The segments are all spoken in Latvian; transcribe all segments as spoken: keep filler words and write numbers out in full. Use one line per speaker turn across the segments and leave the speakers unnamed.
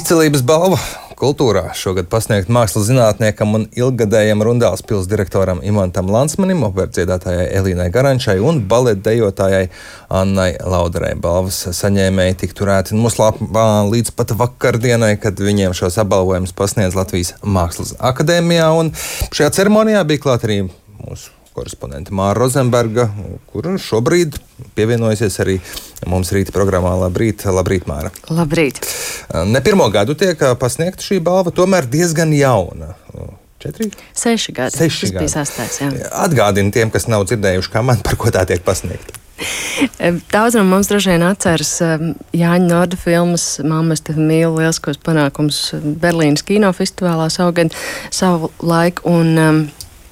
Izcilības balva kultūrā šogad pasniegt mākslas zinātniekam un ilggadējam Rundāles pils direktoram Imantam Lansmanim, operdziedātājai Elīnai Garančai un baletdejotājai Annai Lauderei. Balvas saņēmēji tik turēti noslēpumā līdz pat vakardienai, kad viņiem šos apbalvojumus pasniedz Latvijas Mākslas akadēmijā. Un šajā ceremonijā bija klāt arī mūsu korespondente Māra Rozenberga, kur šobrīd pievienojusies arī mums rīta programmā. Labrīt, labrīt, Māra.
Labrīt.
Ne pirmo gadu tiek pasniegta šī balva, tomēr diezgan jauna. Četri?
Seši gadi.
Seši
Tas
gadi.
bija sastais, jā.
Atgādini tiem, kas nav dzirdējuši, kā man, par ko tā tiek pasniegta.
Daudz no mums droši vien atceras Jāņa Norda filmas Mamma, es tevi mīlu, lieliskos panākums Berlīnas kinofestivālā savugad savu laiku, un um,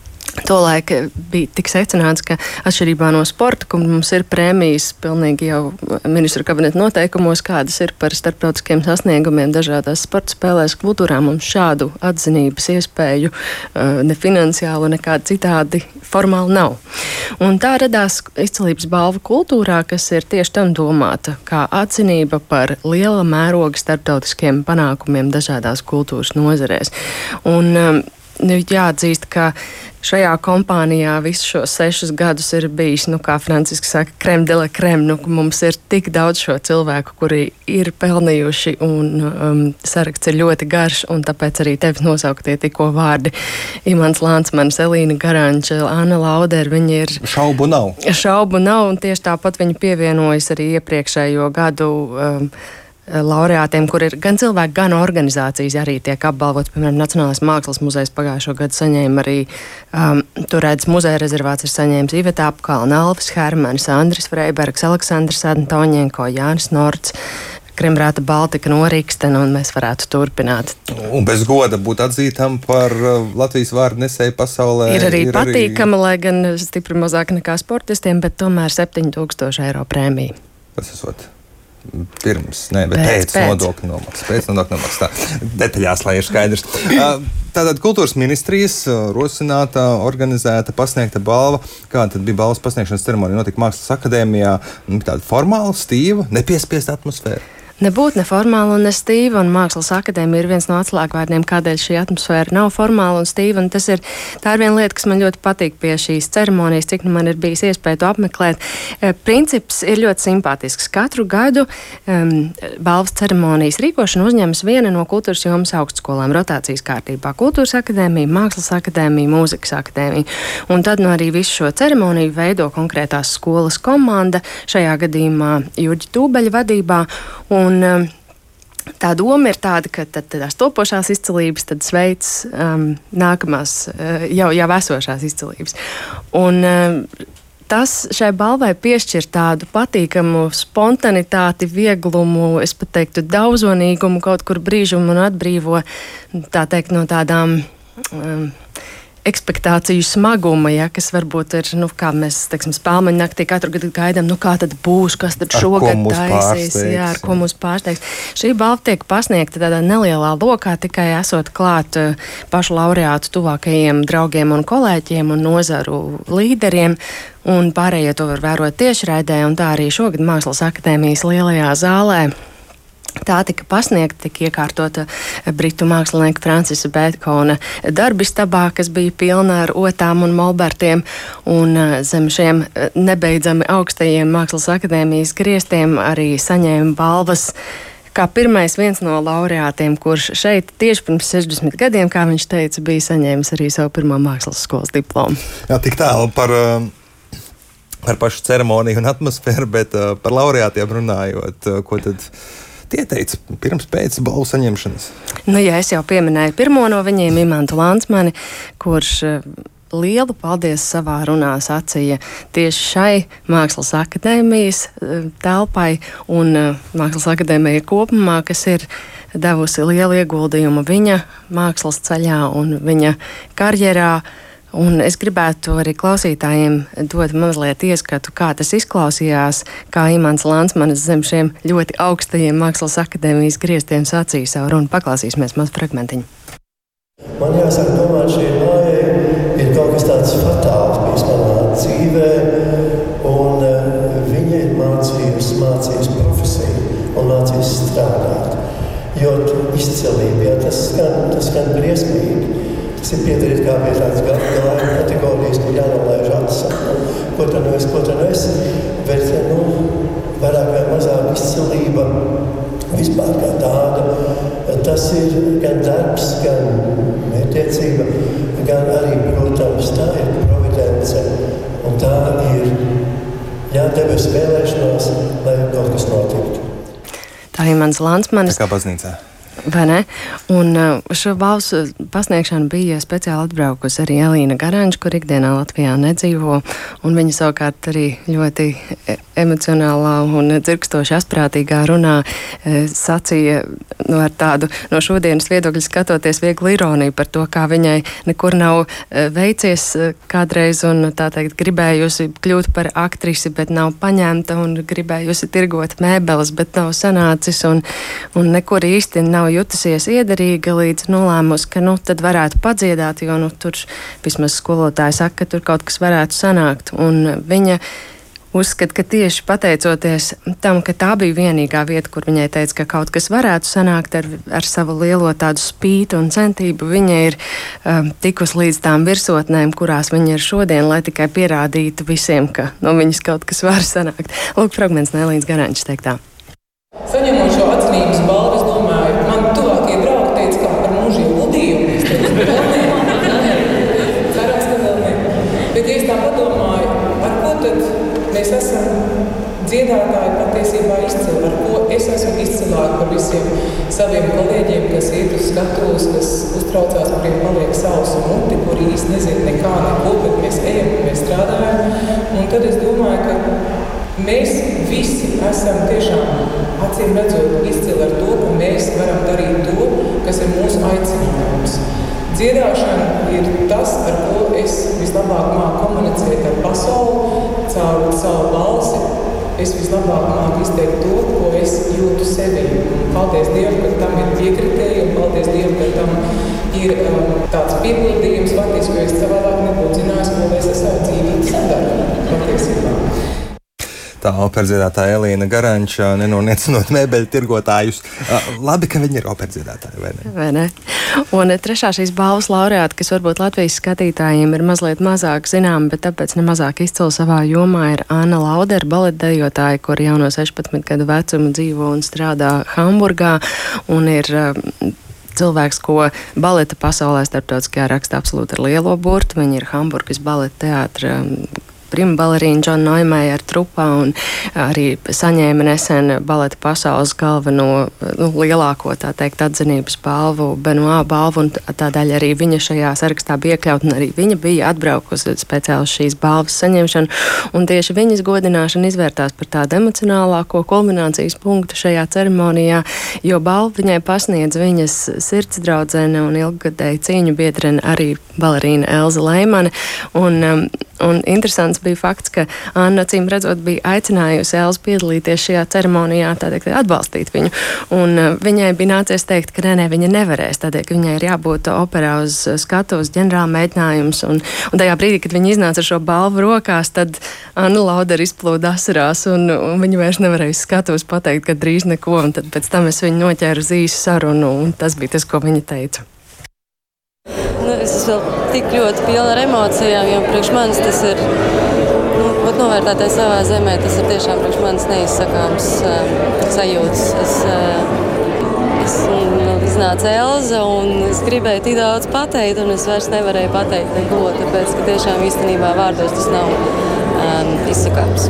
tolaik bija tik secināts, ka atšķirībā no sporta, kur mums ir prēmijas pilnīgi jau ministru kabineta noteikumos, kādas ir par starptautiskiem sasniegumiem dažādās sporta spēlēs, kultūrā, mums šādu atzinības iespēju ne finansiālu, nekādi citādi formāli nav. Un tā radās izcilības balva kultūrā, kas ir tieši tam domāta, kā atzinība par liela mēroga starptautiskiem panākumiem dažādās kultūras nozarēs. Un nu, jāatzīst, ka šajā kompānijā visus šos sešus gadus ir bijis, nu, kā Francisks saka, crème de la crème. Nu, mums ir tik daudz šo cilvēku, kuri ir pelnījuši, un um, saraksts ir ļoti garš, un tāpēc arī tevis nosauktie tikko vārdi Imants Lansmanis, Elīna Garanča, Anna Laudere, viņi ir...
Šaubu nav.
Šaubu nav, un tieši tāpat viņi pievienojas arī iepriekšējo gadu um, laureātiem, kur ir gan cilvēki, gan organizācijas arī tiek apbalvots. Piemēram, Nacionālais mākslas muzejs pagājušo gadu saņēma arī, um, tur redz, muzeja rezervāts ir saņēmis Iveta Apkalna, Alvis Hermanis, Andris Freibergs, Aleksandrs Antoņenko, Jānis Norts, Krembrāta Baltika, Noriksten, un mēs varētu turpināt.
Un bez goda būt atzītam par Latvijas vārdu nesēju pasaulē.
Ir arī
ir
patīkama,
arī...
lai gan stipri mazāk nekā sportistiem, bet tomēr septiņi tūkstoši eiro prēmija.
Tas esot pirms, ne, bet
pēc,
pēc, pēc. nodokļu nomaksas. Pēc nodokļu nomaksas. Tā, detaļās, lai ir skaidrs. Tātad kultūras ministrijas rosināta, organizēta, pasniegta balva. Kāda tad bija balvas pasniegšanas ceremonija? Notika Mākslas akadēmijā. Tāda formāla, stīva, nepiespiesta atmosfēra.
Nebūt neformāla un nestīva, un Mākslas akadēmija ir viens no atslēgvārdiem, kādēļ šī atmosfēra nav formāla un stīva, un tas ir, tā ir viena lieta, kas man ļoti patīk pie šīs ceremonijas, cik nu man ir bijis iespēja to apmeklēt. E, princips ir ļoti simpātisks. Katru gadu um, balvas ceremonijas rīkošanu uzņemas viena no kultūras jomas augstskolām rotācijas kārtībā. Kultūras akadēmija, Mākslas akadēmija, Mūzikas akadēmija. Un tad no arī visu šo ceremoniju veido konkrētās skolas komanda, šajā gadījumā Jurģa Tūbeļa vadībā. Un tā doma ir tāda, ka tad tās topošās izcilības tad sveic um, nākamās, uh, jau, jau esošās izcilības. Un um, tas šai balvai piešķir tādu patīkamu spontanitāti, vieglumu, es pat teiktu daudzonīgumu, kaut kur brīžumu un atbrīvo, tā teikt, no tādām... Um, ekspektāciju smaguma, ja, kas varbūt ir, nu, kā mēs, teiksim, spēlmeņu naktī katru gadu gaidām, nu, kā tad būs, kas tad šogad taisīs, jā, ar ko mūs pārsteigs. Šī balva tiek pasniegta tādā nelielā lokā, tikai esot klāt pašu laureātu tuvākajiem draugiem un kolēģiem un nozaru līderiem, un pārējie to var vērot tiešraidē, un tā arī šogad Mākslas akadēmijas lielajā zālē. Tā tika pasniegta, tika iekārtota britu mākslinieka Francisa Bētkona darbistabā, kas bija pilna ar otām un molbertiem, un zem šiem nebeidzami augstajiem Mākslas akadēmijas griestiem arī saņēma balvas kā pirmais viens no laureātiem, kurš šeit tieši pirms sešdesmit gadiem, kā viņš teica, bija saņēmis arī savu pirmo mākslas skolas diplomu. Jā,
tik tālu par... par pašu ceremoniju un atmosfēru, bet par laureātiem runājot, ko tad... Tie teica pirms pēc balvu saņemšanas.
Nu, ja es jau pieminēju pirmo no viņiem, Imantu Lansmani, kurš lielu paldies savā runā sacīja tieši šai Mākslas akadēmijas telpai un Mākslas akadēmija kopumā, kas ir devusi lielu ieguldījumu viņa mākslas ceļā un viņa karjerā. Un es gribētu arī klausītājiem dot mazliet ieskatu, kā tas izklausījās, kā Imants Lansmanis zem šiem ļoti augstajiem Mākslas akadēmijas griestiem sacīja savu runu. Paklausīsimies maz fragmentiņu.
Man jāsaka, domāt, šī māja ir kaut kas tāds fatāls bijis manā dzīvē, un uh, viņa ir mācījusi, mācījusi profesiju un mācījusi strādāt. jo izcelība, jā, tas skan, tas skan briesmīgi. Tas ir piedarīt kā pie tādas gājuma kategorijas, kur jānolaiž atsaka. Ko tad nu es, ko tad nu es, bet, nu, vairāk vai mazāk izcelība vispār kā tāda. Tas ir gan darbs, gan mērķtiecība, gan arī, protams, tā ir providence. Un tā ir jādebesu vēlēšanās, lai kaut kas notiktu.
Tā ir mans Landsmanis.
Tā kā baznīcā.
Vai ne? Un šo balsu pasniegšanu bija speciāli atbraukusi arī Elīna Garanča, kur ikdienā Latvijā nedzīvo, un viņa savukārt arī ļoti emocionālā un dzirkstoši asprātīgā runā sacīja nu, ar tādu no šodienas viedokļa skatoties vieglu ironiju par to, kā viņai nekur nav veicies kādreiz un tā teikt gribējusi kļūt par aktrisi, bet nav paņemta un gribējusi tirgot mēbeles, bet nav sanācis un, un nekur īsti nav jutusies iederīga līdz nolēmus, ka nu tad varētu padziedāt, jo nu tur vismaz skolotāji saka, ka tur kaut kas varētu sanākt. Un viņa uzskata, ka tieši pateicoties tam, ka tā bija vienīgā vieta, kur viņai teica, ka kaut kas varētu sanākt ar, ar savu lielo tādu spītu un centību, viņa ir um, tikus līdz tām virsotnēm, kurās viņa ir šodien, lai tikai pierādītu visiem, ka no viņas kaut kas var sanākt. Lūk, fragments no Elīnas Garančas teiktā.
Saņemot šo atzinības balvu, es domāju, man tuvākie draugi teica, kā par mūžīgu gludījumu. Es teicu, vēl nē, nē, cerams, ka vēl nē. Bet, ja es tā padomāju, ar ko tad mēs esam dziedātāji patiesībā izcili, ar ko es esmu izcilāka par visiem saviem kolēģiem, kas iet uz skatuves, kas uztraucās, kuriem paliek savs muti, kuri īsti nezina nekā, neko, bet mēs ejam, mēs strādājam. Un tad es domāju, ka mēs visi esam tiešām acīm redzot izcili ar to, ka mēs varam darīt to, kas ir mūsu aicinājums. Dziedāšana ir tas, ar ko es vislabāk māku komunicēt ar pasauli, caur savu balsi. Es vislabāk māku izteikt to, ko es jūtu sevī. Un paldies Dievam, ka tam ir piekritēji, un paldies Dievam, ka tam ir um, tāds piepildījums, faktiski, jo es savādāk nebūtu zinājis, ko es ar savu dzīvību sadaru patiesībā.
Tā operdziedātāja Elīna Garanča, nenoniecinot mēbeļu tirgotājus. Labi, ka viņi ir operdziedātāji, vai ne?
Vai ne? Un trešā šīs balvas laureāta, kas varbūt Latvijas skatītājiem ir mazliet mazāk zināma, bet tāpēc nemazāk izcila savā jomā, ir Anna Laudera, baletdejotāja, kur jau no sešpadsmit gadu vecuma dzīvo un strādā Hamburgā, un ir cilvēks, ko baleta pasaulē starptautiskajā raksta absolūti ar lielo burtu. Viņa ir Hamburgas baleta teātra prima balerīna Džona Noimeja ar trupā un arī saņēma nesen baleta pasaules galveno, nu, lielāko, tā teikt, atzinības balvu, Benoit balvu, un tādēļ arī viņa šajā sarakstā bija iekļaut, un arī viņa bija atbraukusi speciāli šīs balvas saņemšanu, un tieši viņas godināšana izvērtās par tādu emocionālāko kulminācijas punktu šajā ceremonijā, jo balvu viņai pasniedz viņas sirdsdraudzene un ilggadēja cīņu biedrene arī balerīna Elza Leimane, un, um, un interesants bija fakts, ka Anna, acīm redzot, bija aicinājusi Elzu piedalīties šajā ceremonijā, tādēļ atbalstīt viņu. Un uh, viņai bija nācies teikt, ka nē, nē, viņa nevarēs, tādēļ, ka viņai ir jābūt operā uz skatuves ģenerāla mēģinājums. Un, un tajā brīdī, kad viņa iznāca ar šo balvu rokās, tad Anna Laudera izplūda asarās, un, un viņa vairs nevarēja uz skatuves pateikt, ka drīz neko. Un tad pēc tam es viņu noķēru uz īsu sarunu, un tas bija tas, ko viņa teica.
Nu, es esmu vēl tik ļoti pilna ar emocijām, jo priekš manis tas ir, nu, būt novērtētai savā zemē, tas ir tiešām priekš manis neizsakāms uh, sajūtas. Es, uh, es nu, iznāca Elza un es gribēju tik daudz pateikt, un es vairs nevarēju pateikt neko, tāpēc, ka tiešām īstenībā vārdos tas nav um, izsakāms.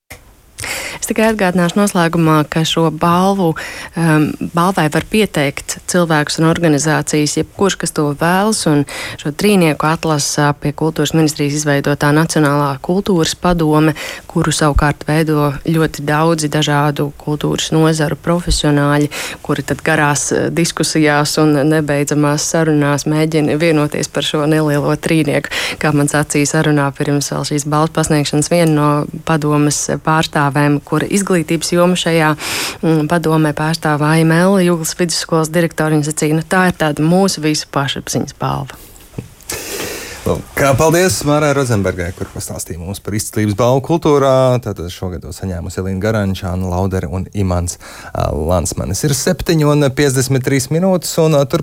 Tikai atgādināšu noslēgumā, ka šo balvu um, balvai var pieteikt cilvēkus un organizācijas, jebkurš, kas to vēlas, un šo trīnieku atlasa pie Kultūras ministrijas izveidotā Nacionālā kultūras padome, kuru savukārt veido ļoti daudzi dažādu kultūras nozaru profesionāļi, kuri tad garās diskusijās un nebeidzamās sarunās mēģina vienoties par šo nelielo trīnieku. Kā man sacīja sarunā pirms vēl šīs balvas pasniegšanas viena no padomes pārstāvēm, kur izglītības joma šajā mm, padomē pārstāv Aimela Juglas vidusskolas direktori. Viņa sacīja, nu tā ir tāda mūsu visu pašapziņas balva.
Kā paldies Mārai Rozenbergai, kur pastāstīja mums par izcilības balvu kultūrā. Tātad šogad to saņēmusi Elīna Garanča, Anna Laudere un Imants Lansmanis. Ir septiņi un piecdesmit trīs minūtes, un tur